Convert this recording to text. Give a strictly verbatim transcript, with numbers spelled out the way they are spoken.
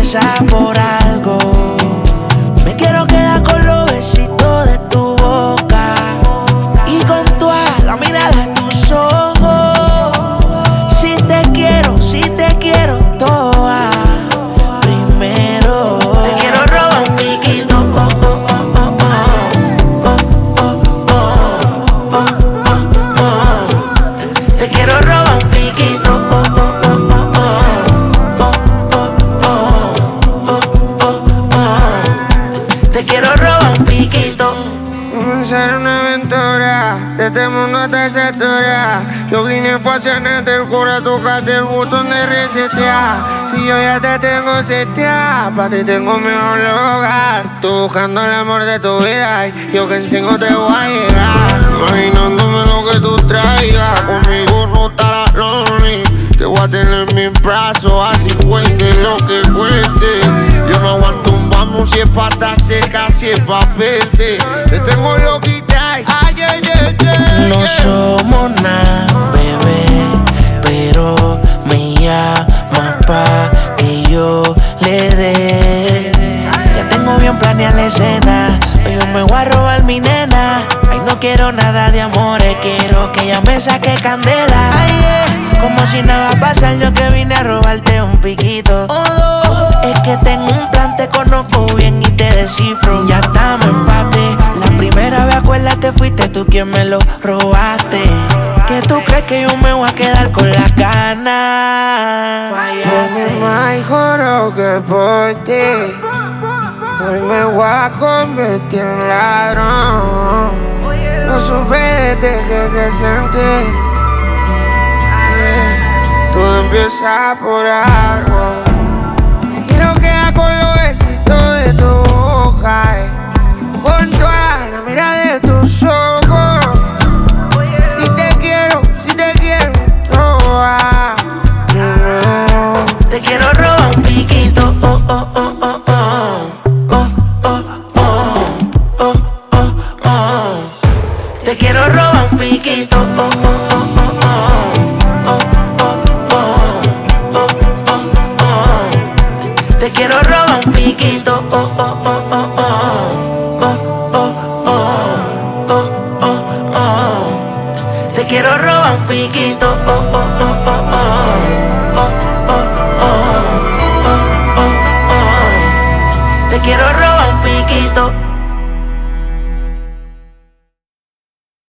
empieza por algo. Me quiero quedar con los besitos de tu boca y con toda la mirada de tus ojos. Si te quiero, si te quiero toda. Primero te quiero robar un piquito, oh, oh, oh, oh, oh, oh, oh, oh, oh, oh. Te quiero robar un piquito, oh, oh, oh, oh, oh, oh, oh, oh, oh. Te quiero robar un piquito. Comenzar una aventura, de este mundo hasta esa altura. Yo vine fue a sanarte el cura, tocaste el botón de resetear. Si yo ya te tengo seteada, pa' ti tengo mejor lugar. Tú buscando el amor de tu vida y yo que en cinco te voy a llegar. Imaginándome lo que tú traigas, conmigo no estarás lonely. Te voy a tener en mis brazos, así cueste lo que cueste. Yo no aguanto un vamos si es pa' estar cerca, si es pa' verte. Te tengo loquita, ay, ay, ay, ay. No somos nada, bebé, pero me llama pa' que yo le dé. Ya tengo bien planeada la escena, hoy yo me voy a robar mi nena. Ay, no quiero nada de amores, quiero que ella me saque candela. Ay, yeah. Como si nada va a pasar, yo que vine a robarte un piquito. Oh, es que tengo un plan, te conozco bien y te descifro. Ya estamos en empate. La primera vez, acuérdate, fuiste tú quien me lo robaste. ¿Qué tú crees que yo me voy a quedar con las ganas? Por mi más juro que por ti hoy me voy a convertir en ladrón. No supe desde que te sentí. Yeah. Todo empieza por algo. Me quiero quedar con los besitos de tu boca, eh. Con toda la mirada de tus ojos. Si te quiero, si te quiero toda. Primero te quiero robar un piquito, oh, oh, oh, oh, oh. Te quiero robar un piquito, oh, oh, oh, oh, oh, oh, oh, oh, oh, oh. Te quiero robar un piquito, oh, oh, oh, oh, oh, oh, oh, oh, oh. Te quiero robar un piquito, oh, oh, oh, oh, oh, oh, oh, oh, oh. Te quiero robar un piquito.